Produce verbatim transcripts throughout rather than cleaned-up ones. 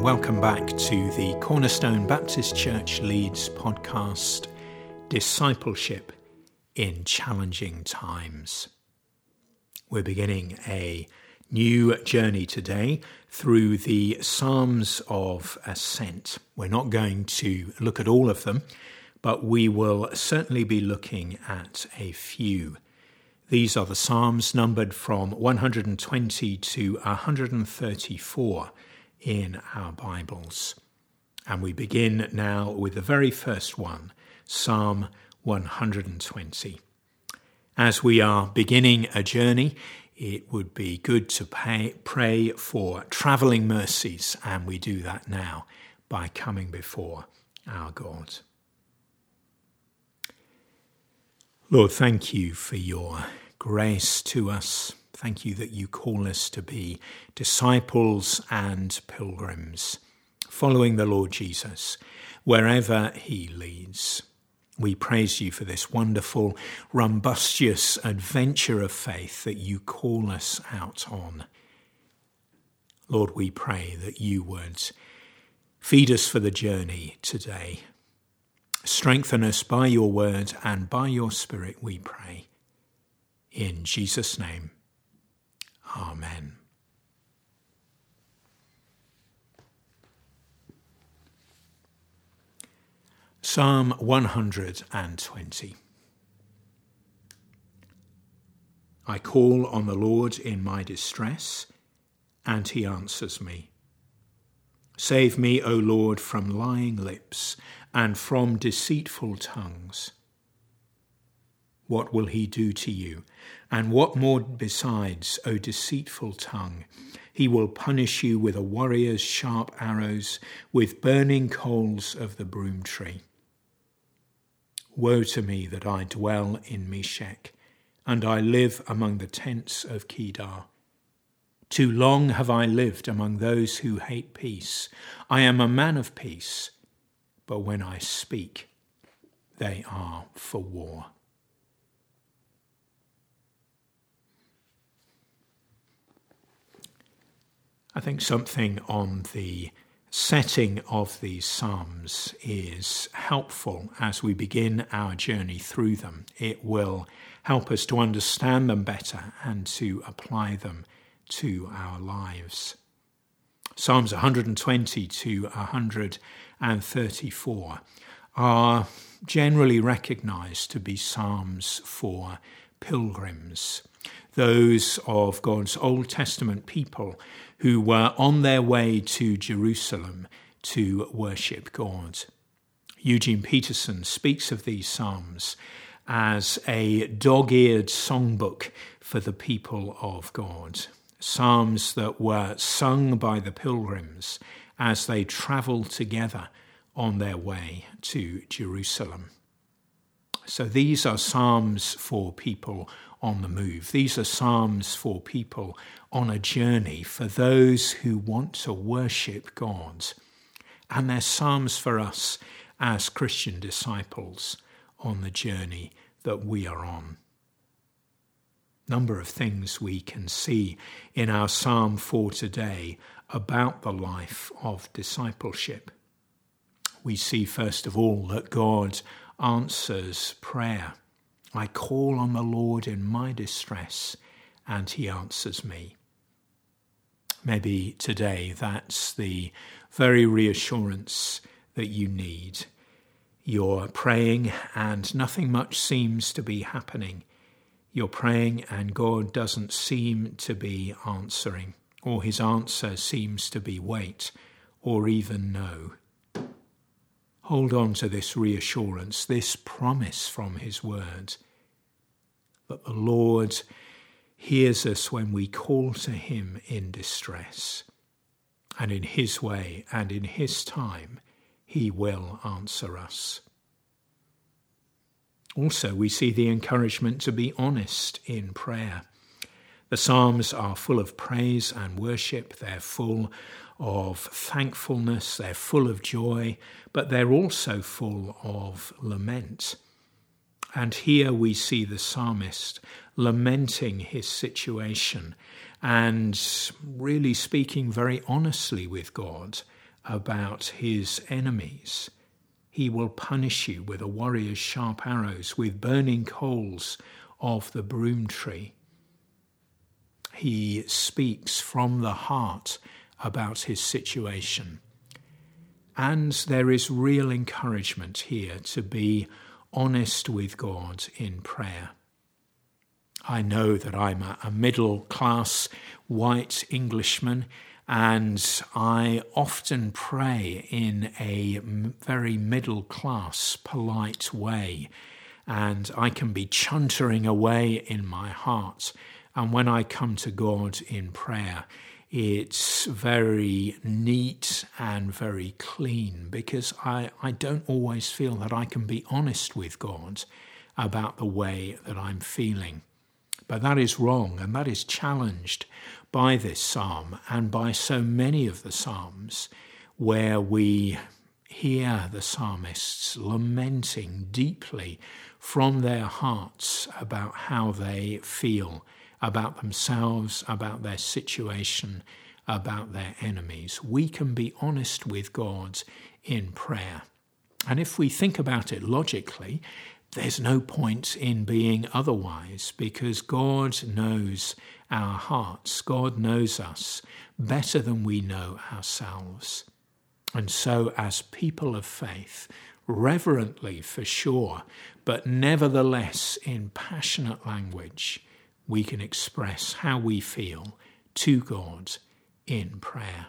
welcome back to the Cornerstone Baptist Church Leeds podcast, Discipleship in Challenging Times. We're beginning a new journey today through the Psalms of Ascent. We're not going to look at all of them, but we will certainly be looking at a few. These are the Psalms numbered from one hundred twenty to one hundred thirty-four in our Bibles. And we begin now with the very first one, Psalm one hundred twenty. As we are beginning a journey, it would be good to pay, pray for travelling mercies, and we do that now by coming before our God. Lord, thank you for your grace to us. Thank you that you call us to be disciples and pilgrims, following the Lord Jesus wherever he leads. We praise you for this wonderful, rumbustious adventure of faith that you call us out on. Lord, we pray that you would feed us for the journey today. Strengthen us by your word and by your Spirit, we pray. In Jesus' name, amen. Psalm one hundred twenty. I call on the Lord in my distress, and he answers me. Save me, O Lord, from lying lips and from deceitful tongues. What will he do to you? And what more besides, O deceitful tongue? He will punish you with a warrior's sharp arrows, with burning coals of the broom tree. Woe to me that I dwell in Meshech, and I live among the tents of Kedar. Too long have I lived among those who hate peace. I am a man of peace, but when I speak, they are for war. I think something on the setting of these Psalms is helpful as we begin our journey through them. It will help us to understand them better and to apply them to our lives. Psalms one hundred twenty to one hundred thirty-four are generally recognized to be psalms for pilgrims, those of God's Old Testament people who were on their way to Jerusalem to worship God. Eugene Peterson speaks of these psalms as a dog-eared songbook for the people of God. Psalms that were sung by the pilgrims as they travelled together on their way to Jerusalem. So these are psalms for people on the move. These are psalms for people on a journey, for those who want to worship God. And they're psalms for us as Christian disciples on the journey that we are on. Number of things we can see in our psalm for today about the life of discipleship. We see, first of all, that God answers prayer. I call on the Lord in my distress, and he answers me. Maybe today that's the very reassurance that you need. You're praying and nothing much seems to be happening. You're praying and God doesn't seem to be answering, or his answer seems to be wait, or even no. Hold on to this reassurance, this promise from his word, that the Lord hears us when we call to him in distress, and in his way and in his time, he will answer us. Also, we see the encouragement to be honest in prayer. The Psalms are full of praise and worship. They're full of thankfulness. They're full of joy, but they're also full of lament. And here we see the psalmist lamenting his situation and really speaking very honestly with God about his enemies. He will punish you with a warrior's sharp arrows, with burning coals of the broom tree. He speaks from the heart about his situation. And there is real encouragement here to be honest with God in prayer. I know that I'm a, a middle-class white Englishman, and I often pray in a very middle-class, polite way, and I can be chuntering away in my heart. And when I come to God in prayer, it's very neat and very clean, because I, I don't always feel that I can be honest with God about the way that I'm feeling. But that is wrong, and that is challenged by this psalm and by so many of the psalms, where we hear the psalmists lamenting deeply from their hearts about how they feel, about themselves, about their situation, about their enemies. We can be honest with God in prayer. And if we think about it logically, there's no point in being otherwise, because God knows our hearts. God knows us better than we know ourselves. And so as people of faith, reverently for sure, but nevertheless in passionate language, we can express how we feel to God in prayer.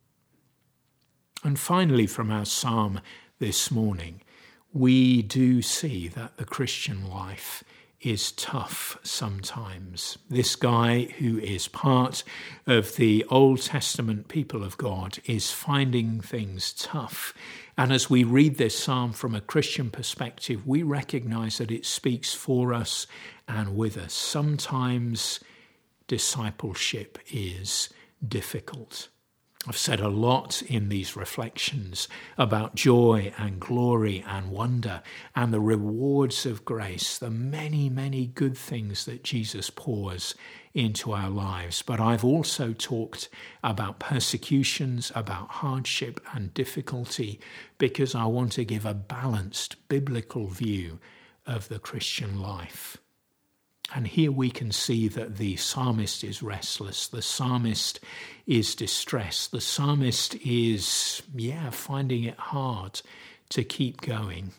And finally, from our psalm this morning, we do see that the Christian life is tough sometimes. This guy, who is part of the Old Testament people of God, is finding things tough. And as we read this psalm from a Christian perspective, we recognize that it speaks for us and with us. Sometimes discipleship is difficult. I've said a lot in these reflections about joy and glory and wonder and the rewards of grace, the many, many good things that Jesus pours into our lives. But I've also talked about persecutions, about hardship and difficulty, because I want to give a balanced biblical view of the Christian life. And here we can see that the psalmist is restless. The psalmist is distressed. The psalmist is, yeah, finding it hard to keep going.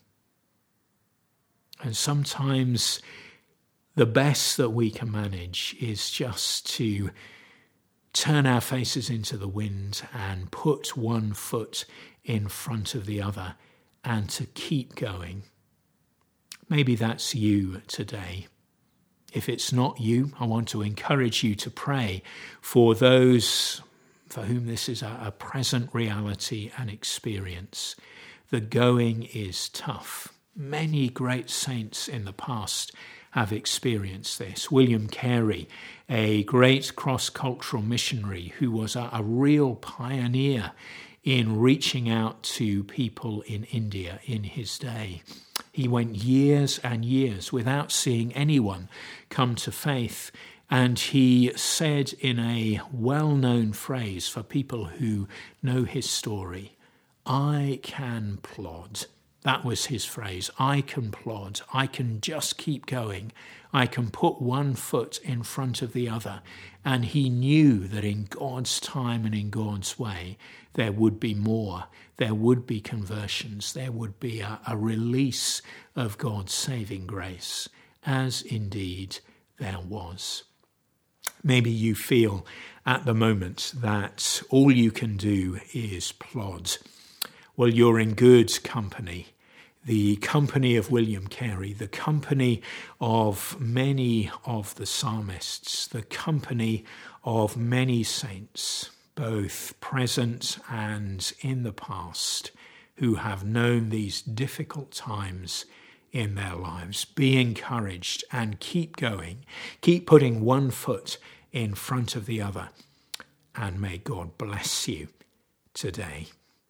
And sometimes the best that we can manage is just to turn our faces into the wind and put one foot in front of the other and to keep going. Maybe that's you today. If it's not you, I want to encourage you to pray for those for whom this is a, a present reality and experience. The going is tough. Many great saints in the past have experienced this. William Carey, a great cross-cultural missionary who was a, a real pioneer in reaching out to people in India in his day. He went years and years without seeing anyone come to faith, and he said in a well-known phrase for people who know his story, "I can plod." That was his phrase. I can plod. I can just keep going. I can put one foot in front of the other. And he knew that in God's time and in God's way, there would be more. There would be conversions. There would be a, a release of God's saving grace, as indeed there was. Maybe you feel at the moment that all you can do is plod. Well, you're in good company. The company of William Carey, the company of many of the psalmists, the company of many saints, both present and in the past, who have known these difficult times in their lives. Be encouraged and keep going. Keep putting one foot in front of the other. And may God bless you today.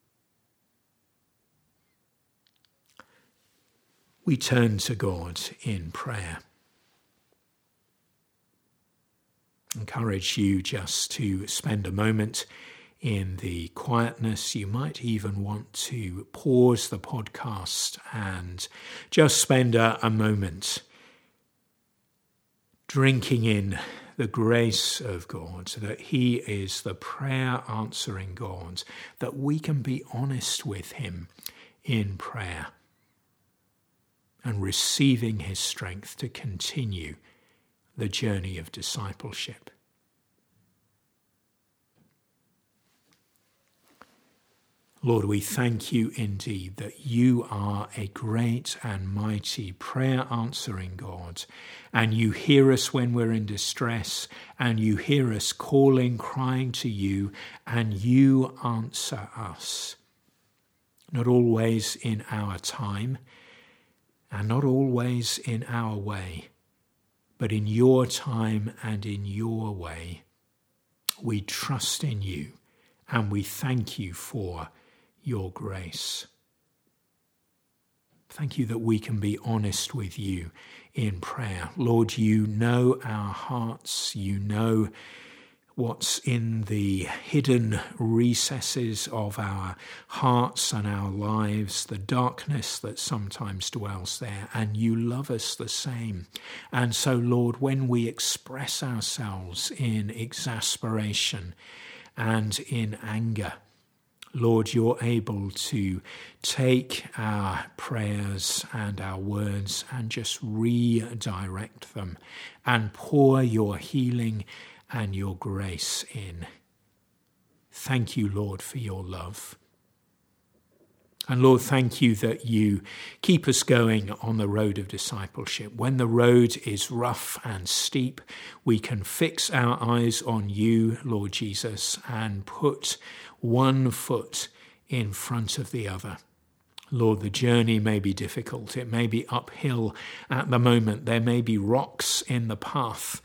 We turn to God in prayer. Encourage you just to spend a moment in the quietness, you might even want to pause the podcast and just spend a, a moment drinking in the grace of God, that he is the prayer answering God, that we can be honest with him in prayer and receiving his strength to continue the journey of discipleship. Lord, we thank you indeed that you are a great and mighty prayer answering God, and you hear us when we're in distress, and you hear us calling, crying to you, and you answer us. Not always in our time, and not always in our way, but in your time and in your way. We trust in you, and we thank you for your grace. Thank you that we can be honest with you in prayer. Lord, you know our hearts. You know what's in the hidden recesses of our hearts and our lives, the darkness that sometimes dwells there, and you love us the same. And so, Lord, when we express ourselves in exasperation and in anger, Lord, you're able to take our prayers and our words and just redirect them and pour your healing and your grace in. Thank you, Lord, for your love. And Lord, thank you that you keep us going on the road of discipleship. When the road is rough and steep, we can fix our eyes on you, Lord Jesus, and put one foot in front of the other. Lord, the journey may be difficult. It may be uphill at the moment. There may be rocks in the path.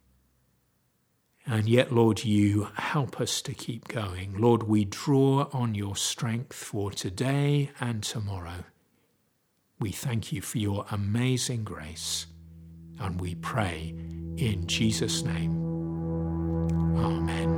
And yet, Lord, you help us to keep going. Lord, we draw on your strength for today and tomorrow. We thank you for your amazing grace, and we pray in Jesus' name. Amen.